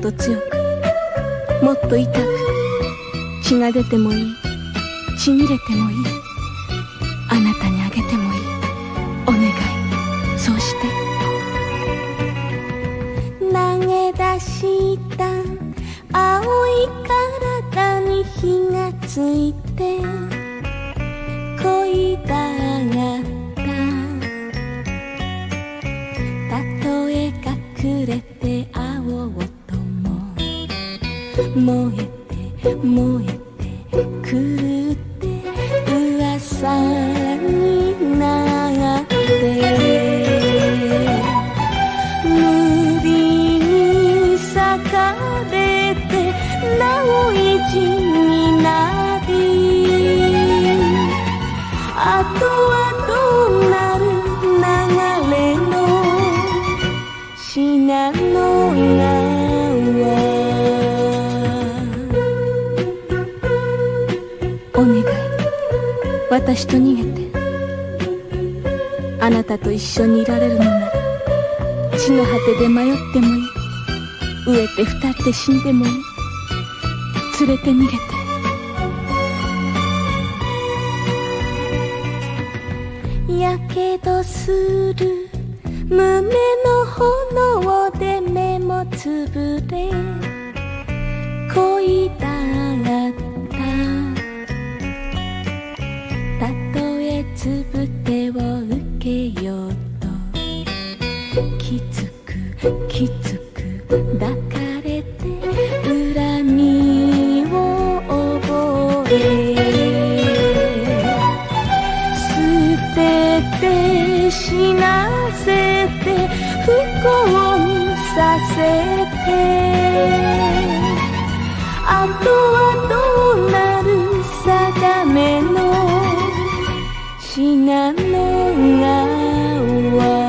と強く、もっと痛く、血が出てもいい、ちぎれてもいい、あなたにあげてもいい、お願い、そうして。投げ出した青い体に火がついて恋だがった。たとえ隠れて会おうとも燃えて燃えて狂って噂になって無理に裂かれてなお意地になり、あとはどうなる流れの信濃川。お願い、私と逃げて。あなたと一緒にいられるのなら地の果てで迷ってもいい、飢えて二人で死んでもいい、連れて逃げて。やけどする胸の炎で目もつぶれ恋だがった。たとえつぶてを受けようときつくきつく抱かれて恨みを覚え、捨てて死なせて不幸にさせて、あとはどうなる定めの信濃川。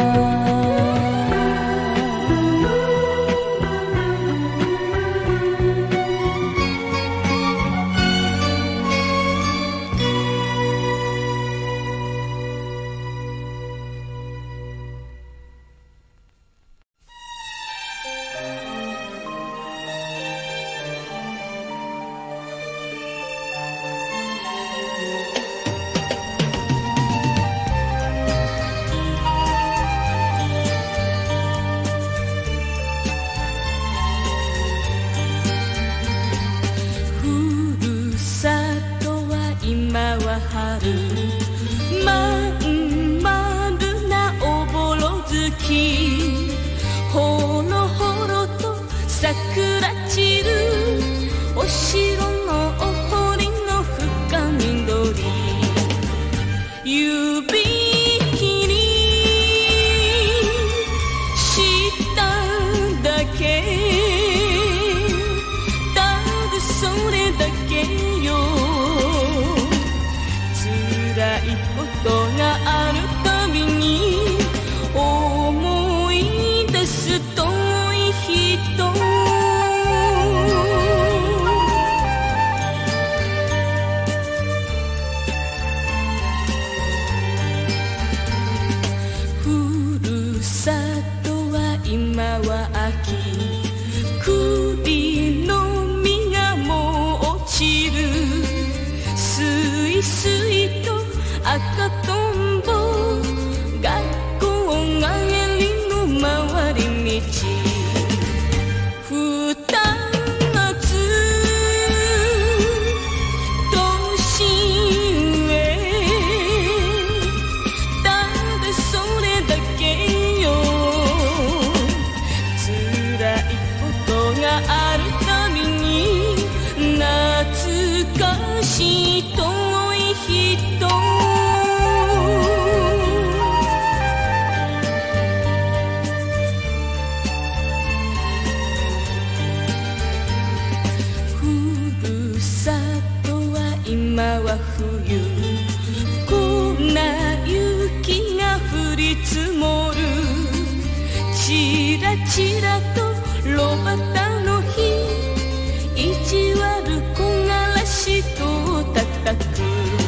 ちらと炉端の火、意地悪木枯らしと叩く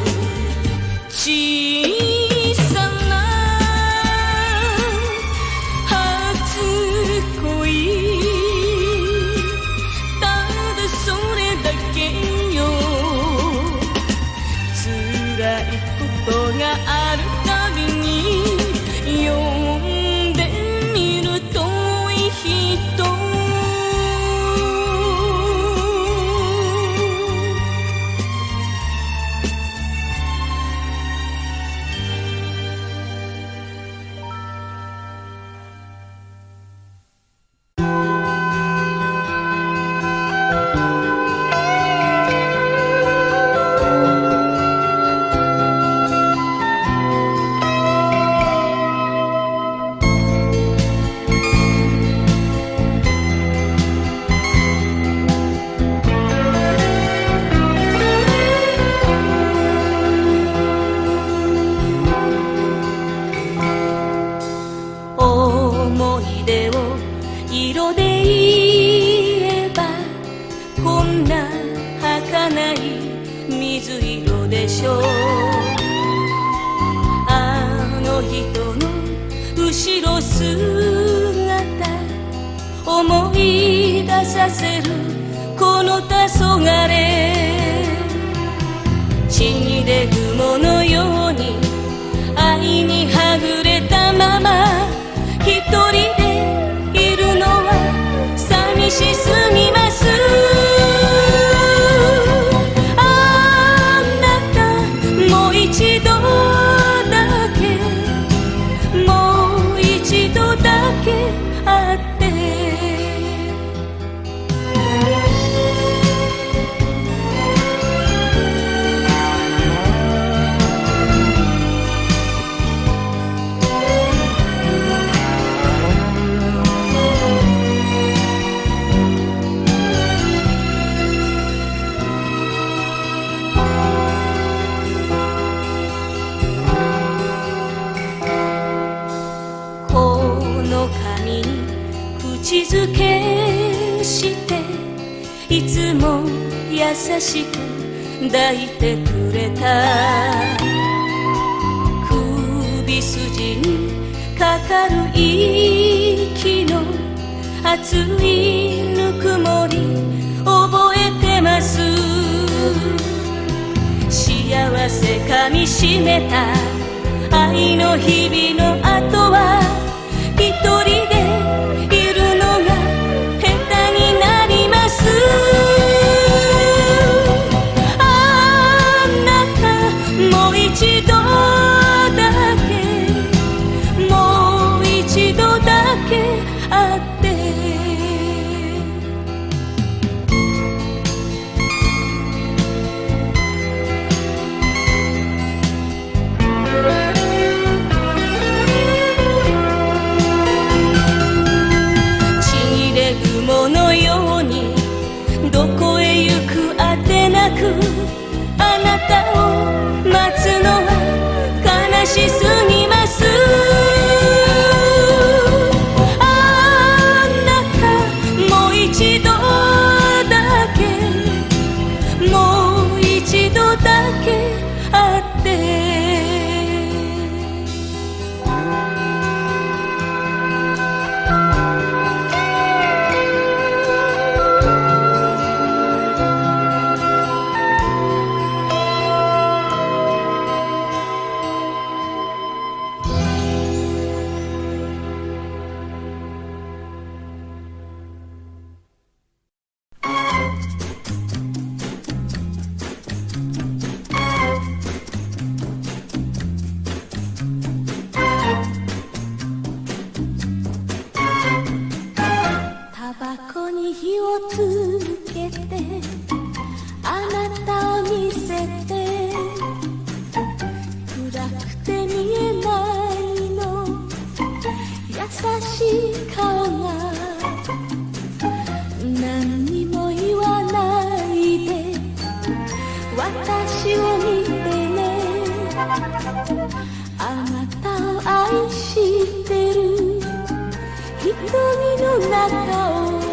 小さな初恋、 があるたびに呼んでみる遠い人思い出を色で言えばこんな儚い水色でしょう。あの人の後ろ姿思い出させるこの黄昏血に出雲のように愛にはぐれたまま一人でいるのは寂しすぎます。あなたもう一度だけもう一度だけ会って口づけしていつも優しく抱いてくれた首筋にかかる息の熱いぬくもり覚えてます。幸せかみしめた愛の日々の後は一人で一度だけもう一度だけ会ってちぎれ雲のようにどこへ行くあてなくあなたを待つのは悲しすぎます。あなたもう一度だけもう一度だけ会ってつけてあなたを見せて暗くて見えないの優しい顔が何にも言わないで私を見てねあなたを愛してる瞳の中を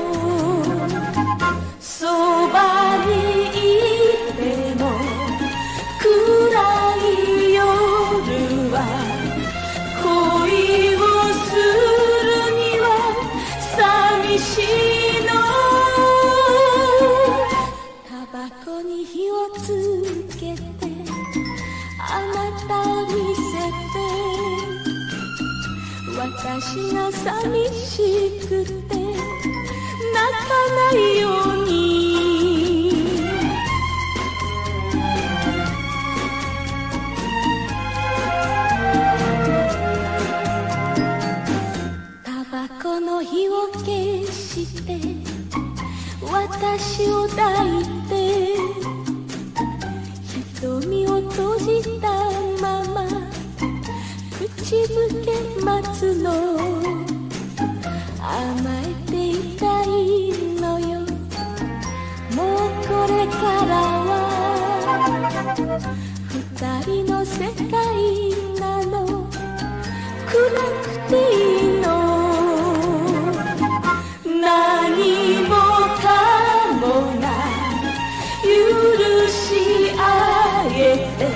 そばにいても暗い夜は恋をするには寂しいのタバコに火をつけてあなたを私が寂しくて泣かないようにタバコの火を消して私を抱いて瞳を閉じたまま口づけ待つの甘えていたいのよもうこれからは二人の世界なの暗くていいの何もかもが許し合えて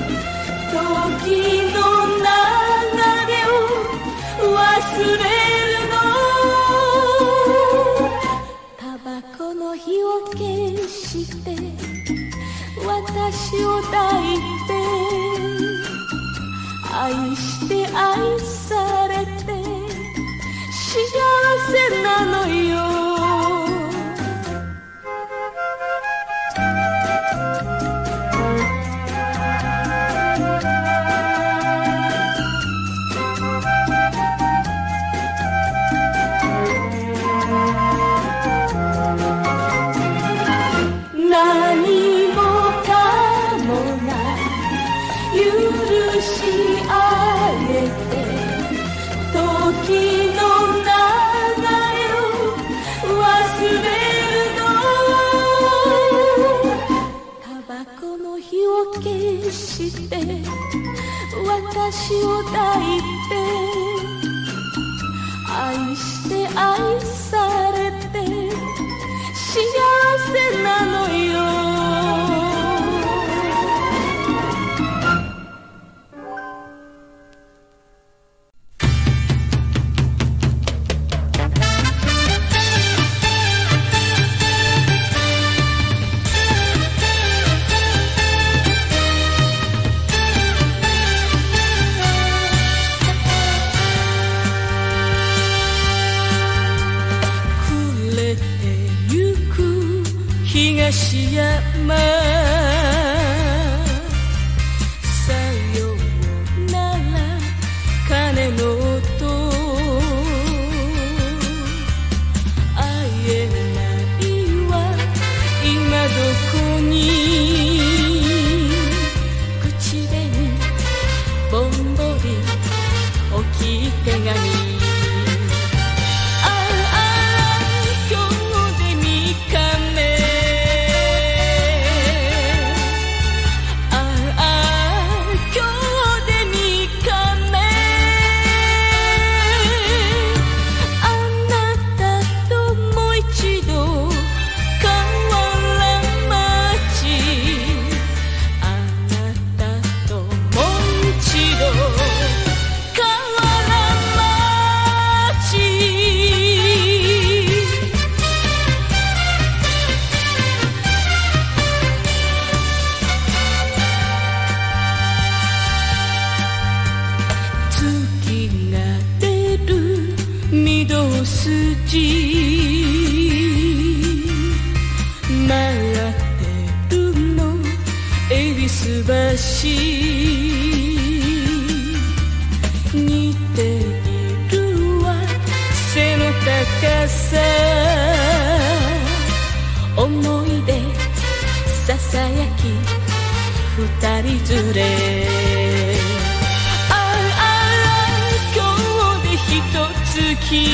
時の流れを忘れるのタバコの火を消して私を抱いて愛して愛されて幸せなのよ何もかもが許し合えて時の流れを忘れるのタバコの火を消して私を抱いて愛して愛されて幸せなのよ東山さようなら鐘の音会えないわ今どこに口紅ぼんぼり置き手紙似ているわ背の高さ思い出ささやき二人連れ今日でひと月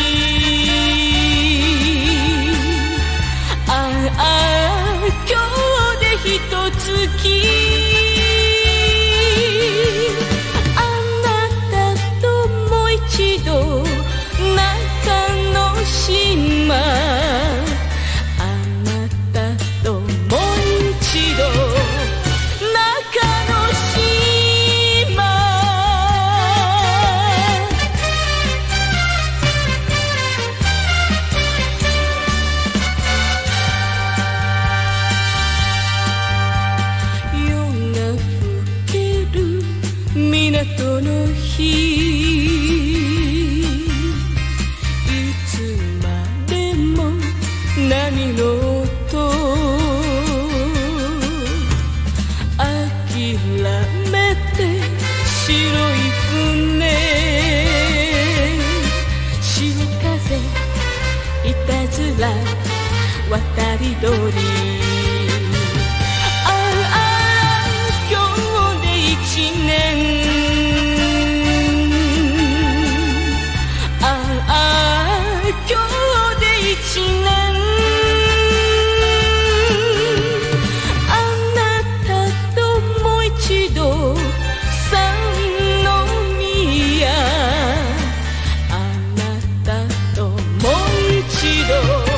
今日でひと月島あなたともう一度中之島夜が更ける港の日波の音諦めて白い船潮風いたずら渡り鳥ああ今日で一年ああ今日で一年あなたともう一度三宮あなたともう一度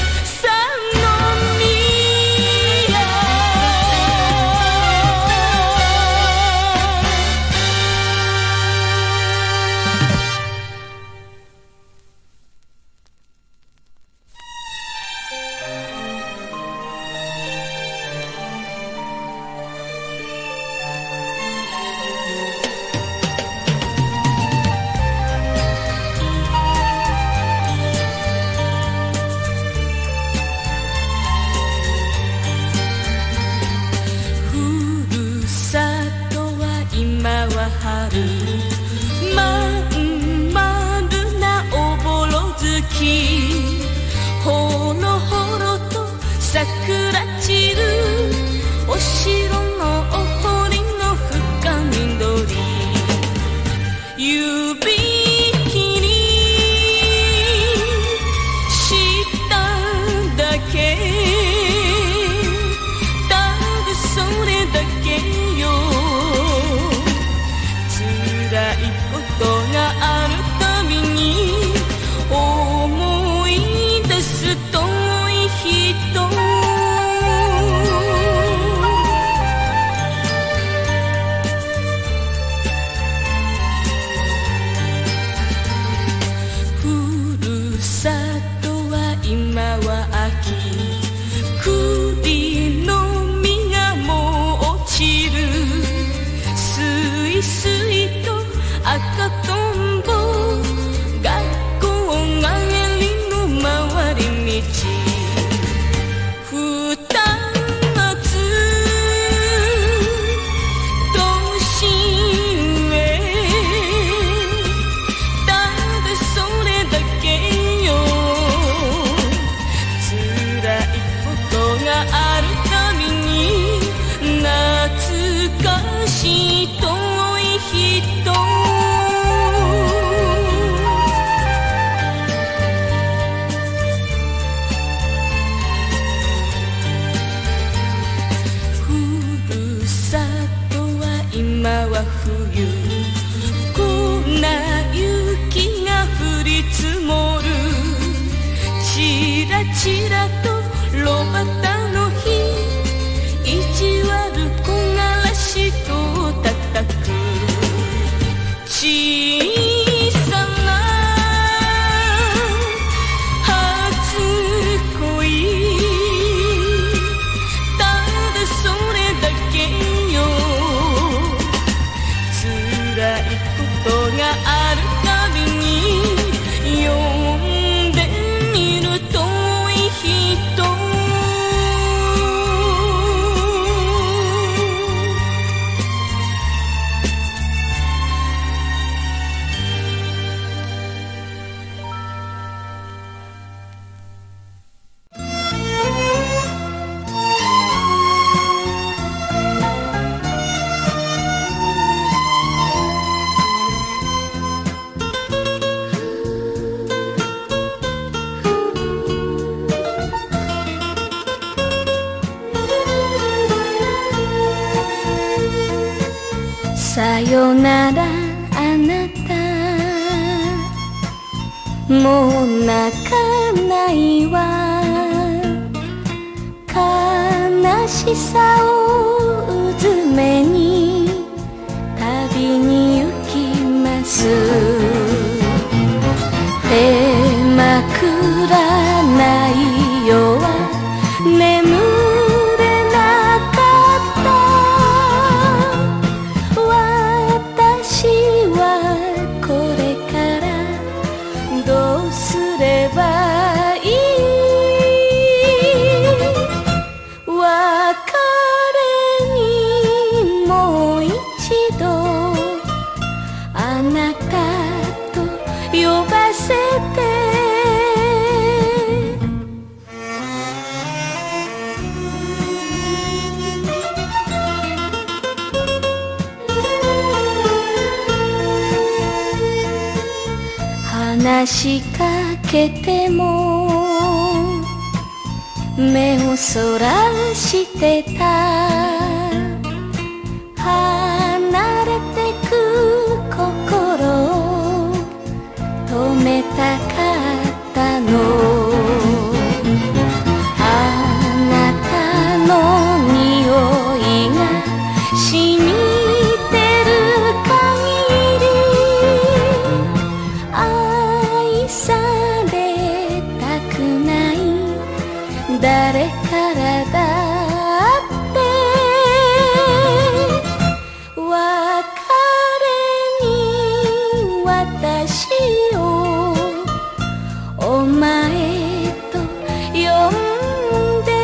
ちらと炉端の火意地悪木枯らしと叩く小さな初恋ただそれだけよ辛いことがあるたびに呼んでみるとさよならあなたもう泣かないわ悲しさをうずめに旅に行きます手枕ないよは眠れなかった私はこれからどうすればいい話しかけても目をそらしてた。離れてく心を止めたかったの。あなたの匂いが染みてる限り愛されたくない。誰からだって別れに私をお前と呼んで。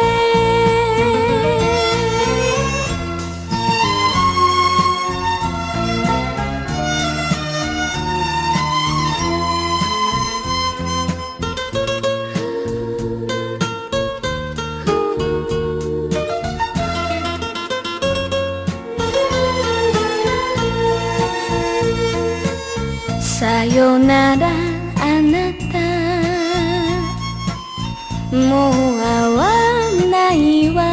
さよならあなた、もう会わないわ。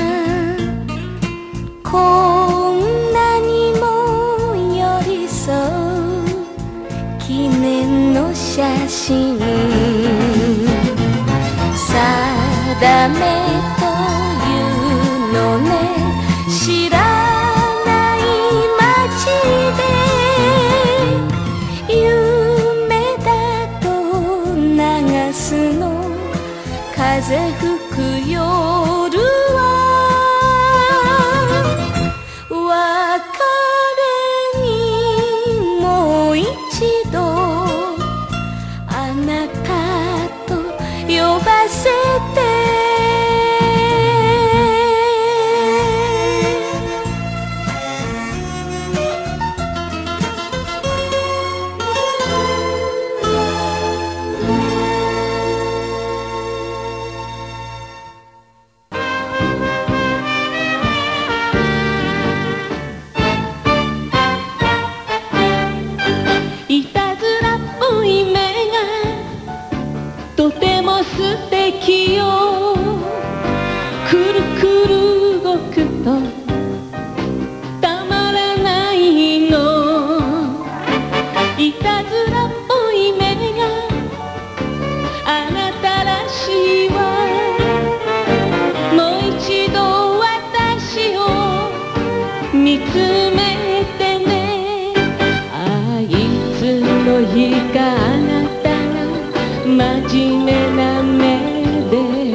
こんなにも寄り添う記念の写真。定めというのね、知らない街で夢だと流すの。風吹く夜は別れにもう一度あなたと呼ばせて。 いたずらっぽい目がとても素敵よ。くるくる動くとたまらないの。いたずらっぽい目があなたらしいわ。もう一度私を見つめてね。いつの日かあなたが真面目な目で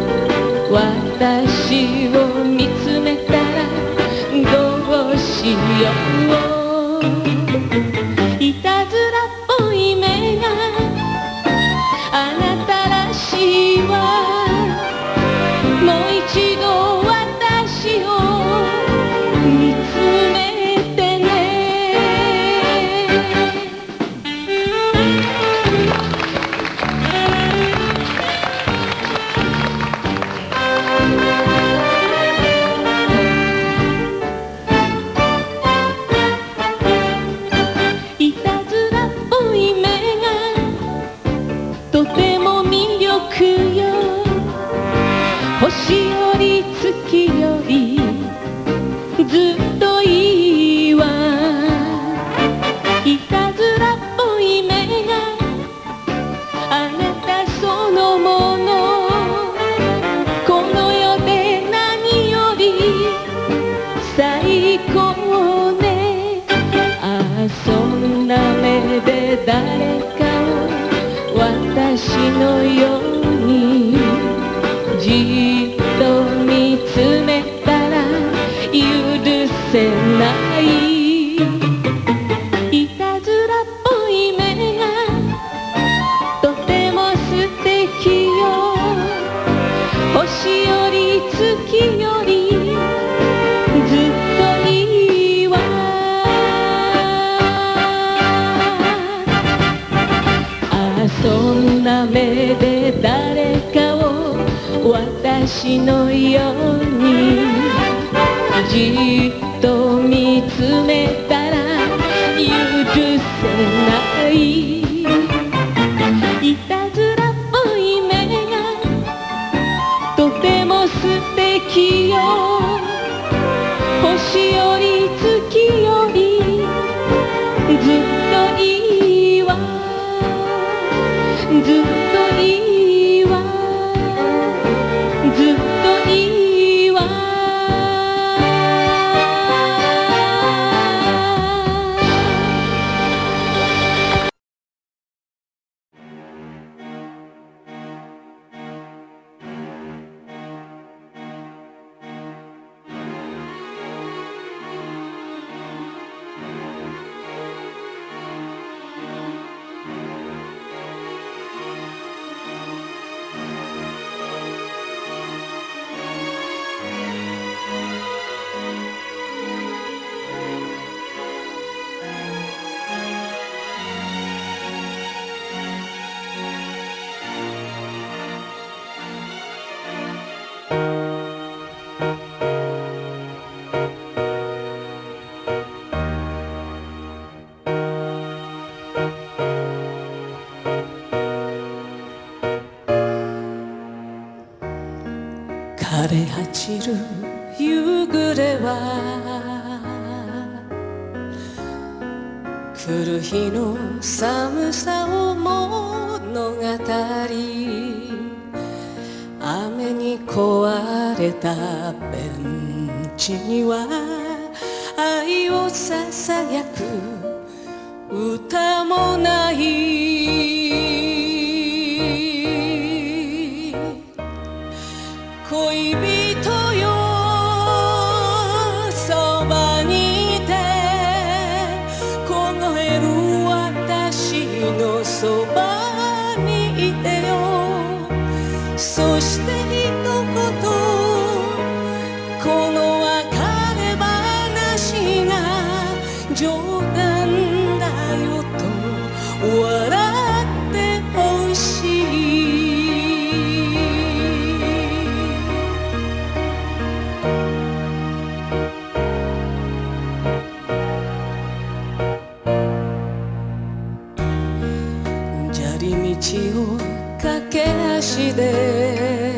私を見つめたらどうしよう。いたずらっぽい目があなたらしいわ。もう一度私を見つめてね。いたずらっぽい目がとても魅力よ。星より月よりずっといいわ。いたずらっぽい目があなたそのもの。この世で何より最高ね。そんな目で誰かを私のようにじっと見つめたら許せない。いたずらっぽい目がとても素敵よ。星より月よりずっといいわ。そんな目で誰かを私のようにじっと見つめたら許せない。 ちる夕暮れは来る日の寒さを物語雨に壊れたベンチには愛をささやく歌もない恋人よそばにいて凍える私のそばにいてよそして一言この別れ話が冗談だよと笑ってほしい砂利道を駆け足で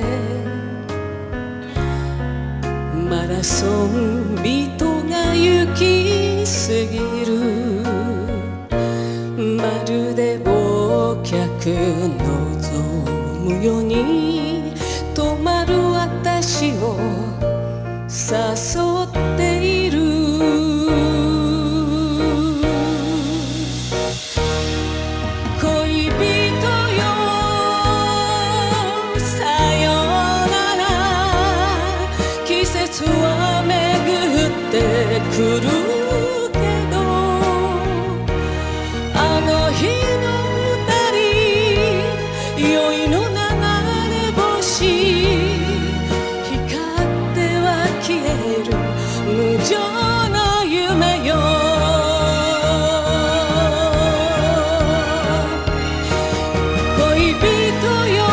マラソン人が行き過ぎるまるで忘却望むように止まる私を誘っている恋人よさよなら季節は巡ってくるけどあの日の二人酔いの流れ星光っては消える無情な夢よ恋人よ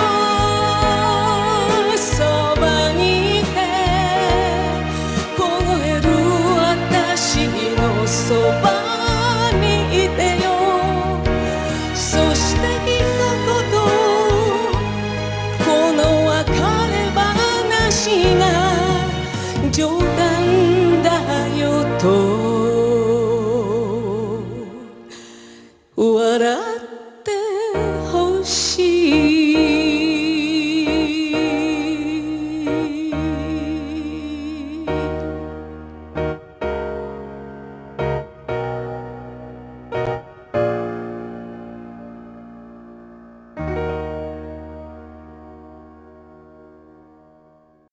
そばにいて凍える私のそばにいてよそして一言この別れ話が冗談だよと笑ってほしい